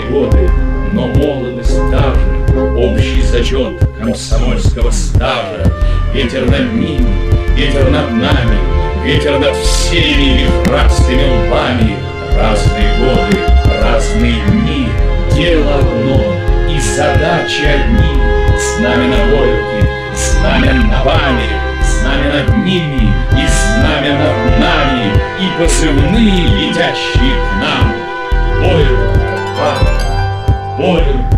годы, но молодость та же, общий зачет комсомольского стажа. Ветер над ними, ветер над нами, ветер над всеми вихрастыми лбами. Разные годы, разные дни, дело одно и задачи одни. Знамя на Горьке, знамя на Баме, знамя над ними и знамя над нами, и позывные, летящие к нам. Бойлер, Бам, Бойлер,